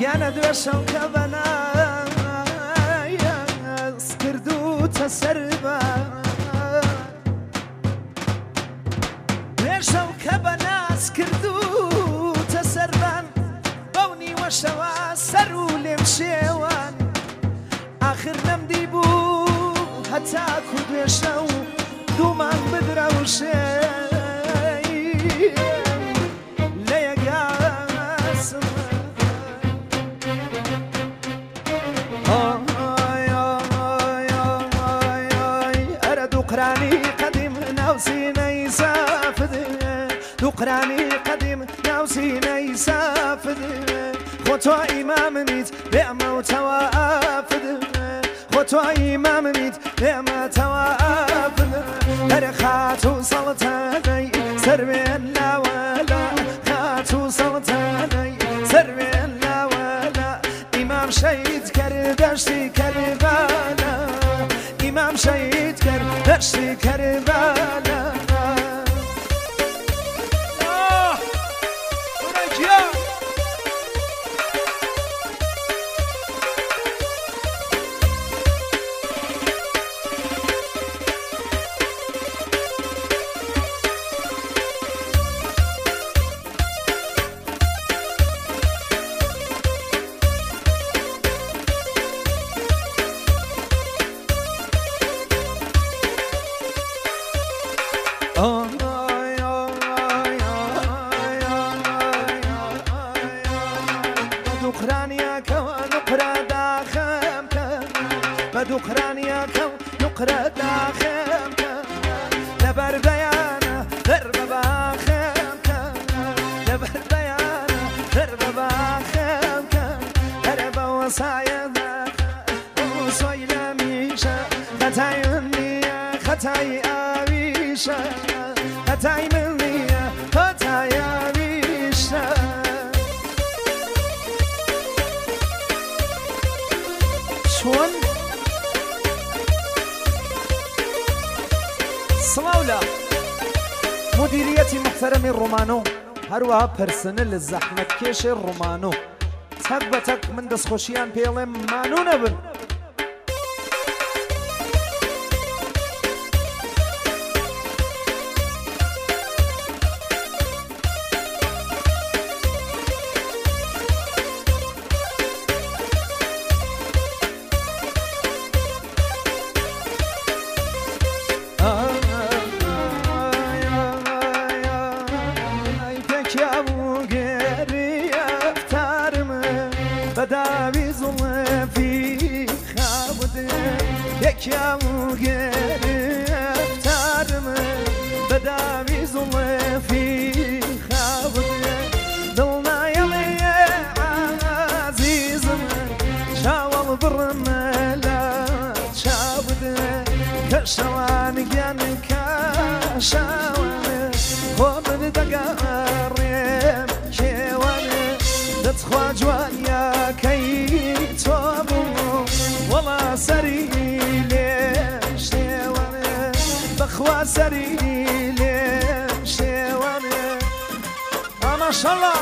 گیانە دوێشەو کە بەناس کردوتە سەربان دوێشەو کە بەناس کردوتە سەربان بەو نیوەشەوە سەر و لێم شێوان آخر نەمدی بوو هەتاکو دوێشە و دوومان بدرە و شێ لە یەکاسم ئەرە دووقرانی قەدیم ناوسینەی سافد دووقرانی قەدیم ناوسینەی سافد خۆ تۆ ئیمامنیت بێمە و تەوافد خۆ تۆ ئیمامنیت بێمە تەوافد هەرە خات و سەڵتانەی سەروێن لاوەلا خات و سەڵتانەی سەروێن لاوەلا ئیمام شەید کرد دەشتی کەربالە ئیمام شەید کرد دەشتی کەربالە دووقرانیەکە و نوقرە داخێمکە لەبەر بەیانە دەر بە باخێمکە لەبەر بەیانە دەر بە باخێمکە هەرە بە وەسایەدا سۆی لە میشە خەتای من نییە خەتای ئاویشە خەتای من نییە خەتای ئاویشە چۆن سڵاولا مدیریەتی محتەرەمی ڕۆمانۆ هەروەها پەرسنل زەحمەت کێشی ڕۆمانۆ تەک بە تەک من دەستخۆشیان پێڵێم مانوو نەبن بداوی زلفی خابده یکیامو گرفتارم بداوی زلفی خابده دڵنایەڵێ عزیزم چاوەڵ بڕم لە چاوده کە شەوانگیان کاشاوانە خۆ من دەگەڕێم کێوانە دەتخوا جوانیەکەی تۆ بوو وەڵا سەری لێم شێوانە بەخوا سەری لێم شێوانە ماشەڵڵا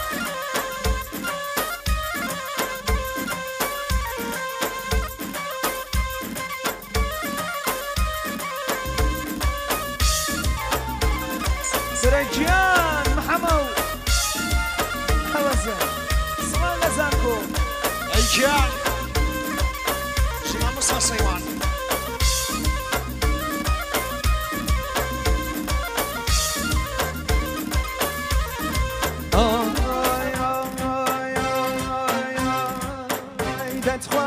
سرەجیان محەمەو هەوەزە سڵاو لە زانکۆ ئەیجیان شما موسا سەیوان دەتخوا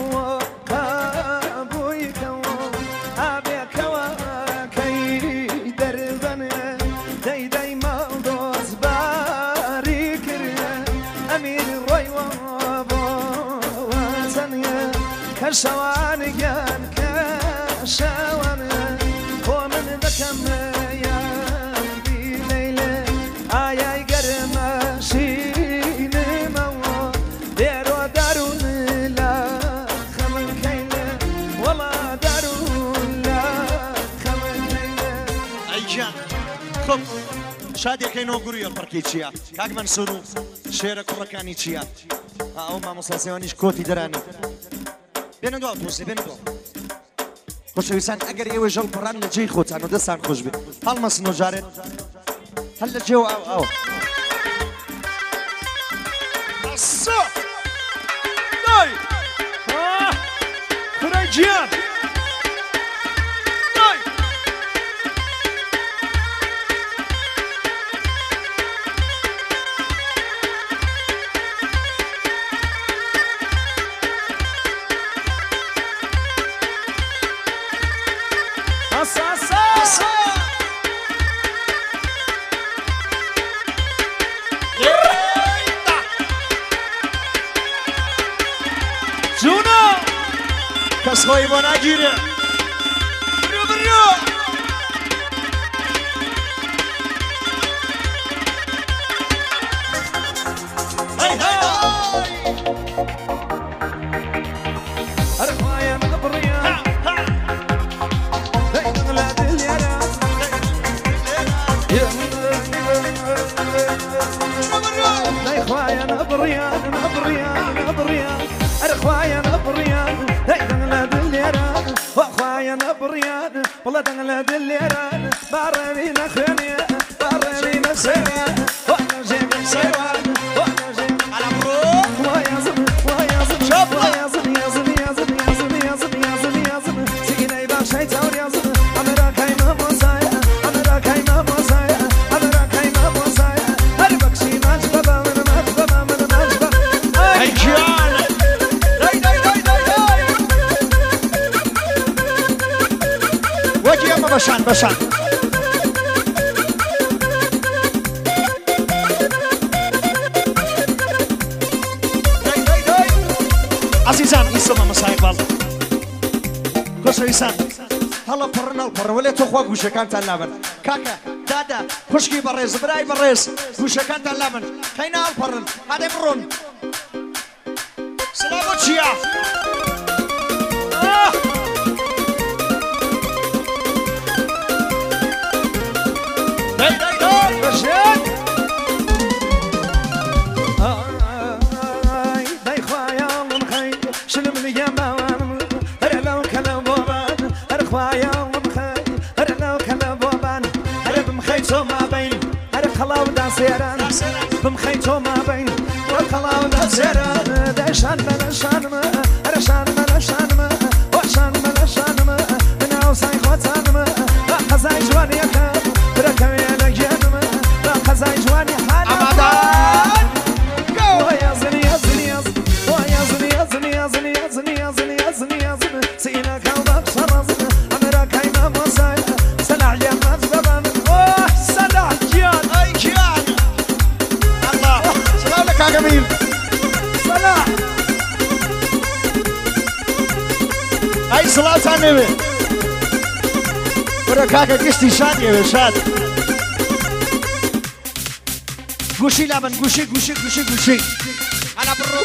قەبوویکەوە ئابێکەوە کەی دەربەنێ دەی مەڵدۆز باری کردە ئەمیر ڕۆیوە بۆ وەزەنە کە شەوانگیان کە شەوانە بۆ من دەکەم یادی لەیلێ ئایای گەرمە شینمەوە دێرۆ دارون لە خەمن کەیلێ وەڵا دارون لە خەمن کەیلێ ئەیجیان خۆم شادێکەی نۆگوریە پڕکی چییە کاک مەنسوور و شێرە کوڕەکانی چییە ئەو مامۆستاسیوانیش کۆتی دەرانێت بێنە دو ئۆتۆبوسی بێنە دو خۆشەویستان ئەگەر ئێوە ژەڵ پڕان لە جێی خۆتان و دەستان خۆش بێت هەڵمەسنەوە جارێت هەل لە جێوە ئەو ئەسا دای کوڕای گیان دای کەس خۆی بۆ ناگیرێ برو برو هەی هەی أرخوايا من بريان دايما لا دليرات أرخوايا نبريان نبريان نبريان أرخوايا نبريان دايما لا دليرات وأخوايا نبريان والله دايما دليرات باربينا خيانيا باربينا سيران وأنا جيبي سيران وأنا جيبي على برو ويازم ويازم شوف ويازم يازم يازم يازم يازم يازم يازم سينا يبقى شيطان يازم أمرا كايما موزايا أمرا كايما موزايا أمرا كايما موزايا هربك شي مجببا من مجببا من مجببا هەی گیان دای دای دای دای دای وەکی ئەمە بەشان بەشان دای دای دای عزیزان ئیسۆمە مەسای باڵ خۆشەویستان هەڵە پڕن هەڵپڕن وەلێ تۆ خوا گوشەکانتان لابن کاکە دادا خوشکی بەڕێز برای بەڕێز گوشەکانتان لابن خەینە هەڵپڕن هادێ بڕۆن سلام چیا دای دای دای بشيت داي خوايا من خي شلم لي جمال لو كلام بوبان خوايا من خي لو كلام بوبان بمخيتو ما بين خلاو دا سيران بمخيتو ما بين خلاو دا سيران دشان بلشان ما رشان بلشان ما وشان بلشان ما من اوساي خوتان ما خزاي جواني كان بركوي على جنما خزاي جواني حال ئامادە ويا زني يا زني يا زني ويا زني يا زني يا زني يا زني يا زني يا زني يا زني سينا كوبك شرزنا أمرا كايما موساي سلع يا مجببا اوه سلع جيان هەی گیان الله سلام لە کاکە میر سلع ئەی سڵاتان نەوێ وەرە کاکە گشتی شاد ئێوێ شاد گوشی لابن گوشی گوشی گوشی گوشی على برو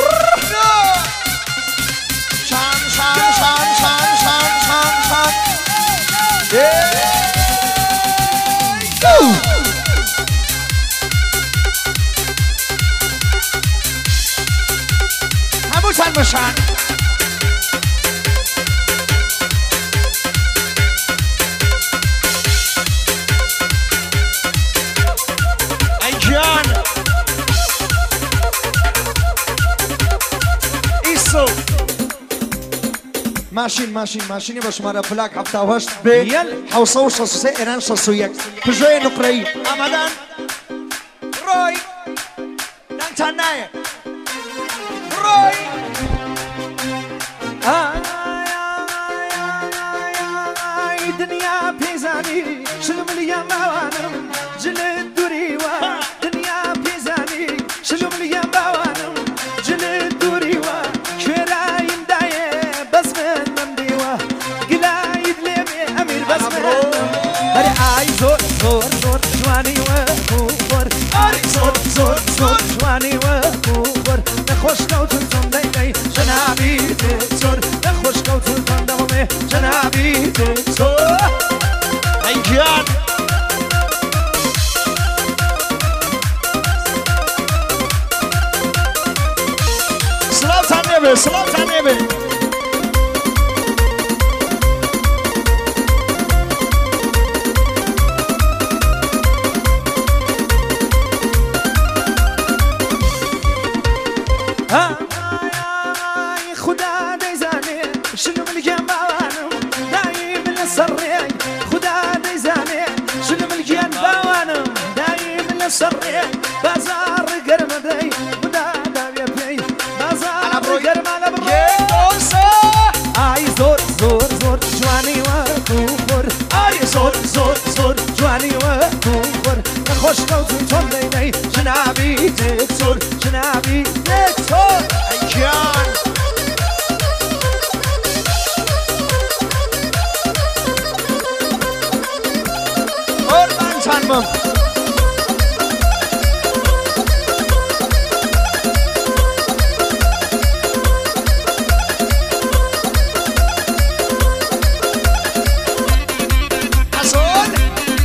شان شان شان شان شان شان شان هەمووتان بەشان ئەی گیان ئیسۆ ماشین ماشینی بە ژمارە پلاک 78 بێ يل 763 ئێران 61 پژۆیە نوقرەیی ئامادەن ڕۆی دانگتان نایە ڕۆی دنيا بيزاني شلم لي موانم جلد دوريوا دنيا بيزاني شلم لي موانم جلد دوريوا كرايم دايه بس من ممديوا قلايد ليمي امير بس من هري اي زور زور زور جواني وكوبر هري زور زور زور جواني وكوبر نخوش كوتن داي جنابي زور نخوش كوتن دومي جنابي زور ئەی گیان سلام تنبه خدا دەیزانێ شنو ملکیان باوانم دایم لە سەرڕێ خدا دەیزانێ شنو ملکیان باوانم دایم لە سەرڕێ بازار گەرمە دەی خدا داوێ پێی بازار گەرمە لە بڕێ ئای زۆر زۆر زۆر جوانی وە تووخۆر ئای زۆر زۆر زۆر جوانی وە تووخۆر نەخۆش کەوتون تۆم دەینەی ژنابی تێکسۆر ژنابی تێکسۆر ئەیگیان Tanrım. Hasan.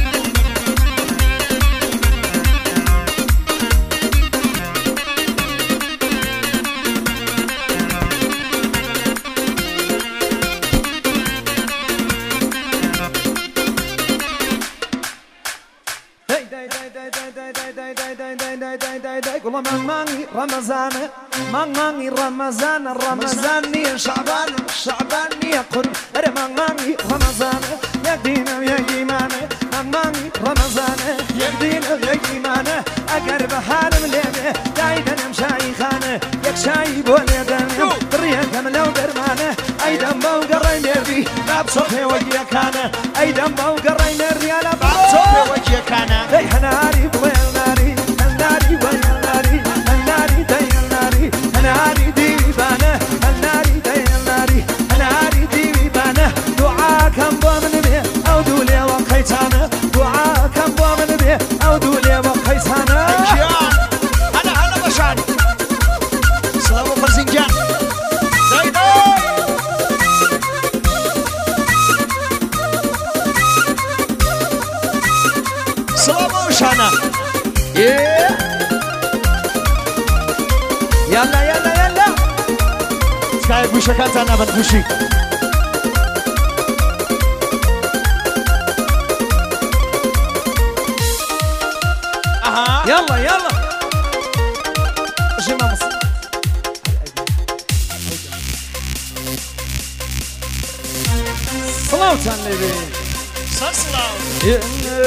والله ماني رمضان ماني رمضان رمضان يا شعبان شعبان يا قرب ماني رمضان يا دين يا إيمان ماني رمضان يا دين يا إيمان أقرب حالم ليه دايدا مشاي خانه يك شاي بولي دم دريك ملو درمانه أيدم بوقري نري باب صفي وجه كان أيدم بوقري نري على باب صفي وجه كان اي هناري بويل ناري هناري ويل ناري هناري دايل ناري هناري ديبانه هناري دايل ناري هناري ديبانه دعاكم بومن بيه أو دولي وقيتانه دعاكم بومن بيه أو دولي وقيتانه هلا بشان سلام وفرزنجان زيدو سلام وشانا يلا يلا يلا سكاي بوشا كانت انا بنبوشي يلا يلا جيما مصر صلاة النبي سلام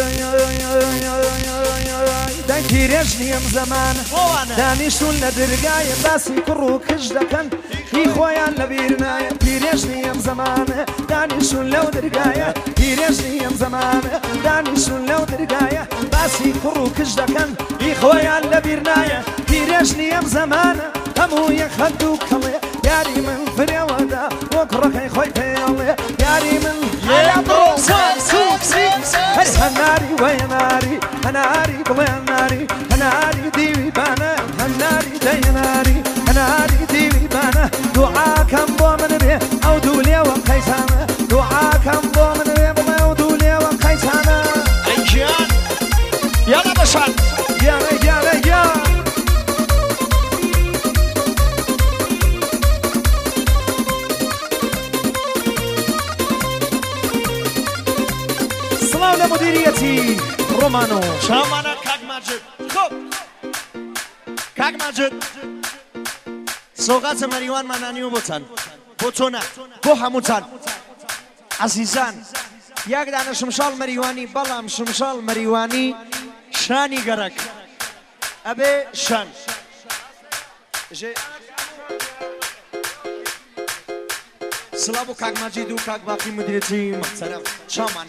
دايتي رجليم زمان دانيشون لدرقاية باسي كرو كجدكن في خويا لبيرناية في رجليم زمان دانيشون لو درقاية في رجليم زمان دانيشون لو درقاية باسي كرو كجدكن في خويا لبيرناية في رجليم زمان همو يخدو كلي ياري من فريودا وكركي خوي فيالي ياري من هناري ويناري هناري بليناري هناري ديوي بانا هناري ديناري هناري ديوي بانا دعاكم بومن بيه أو دولي وقيسانا دعاكم بومن بيه بلا أو دولي وقيسانا أيجان يلا بشان يلا يلا يلا سلام لمديريتي رومانو شامانا كاك ماجد خب كاك ماجد سوغات مريوان منانيو بوتن بوتونا بو هموتن عزيزان یک دانه شمشال مریوانی بلام شمشال مریوانی شانی گرک ابي شان سلامو کاک ماجدو کاک باقی مدیرتی محترم شامان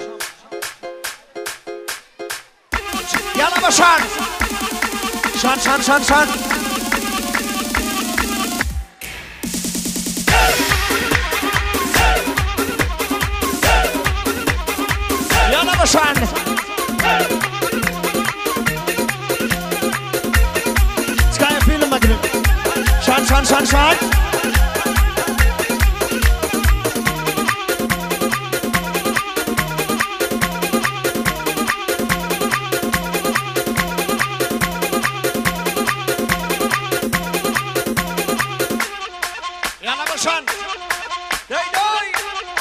يلا بشان شان شان شان شان يلا بشان سكاي فيلم مدرب شان شان شان شان هموشان دای دای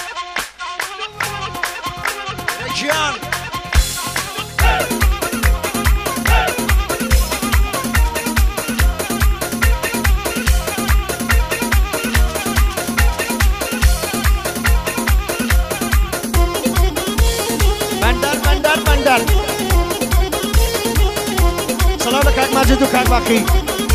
رجیان بندر سلام لك ماجد وكاك باقي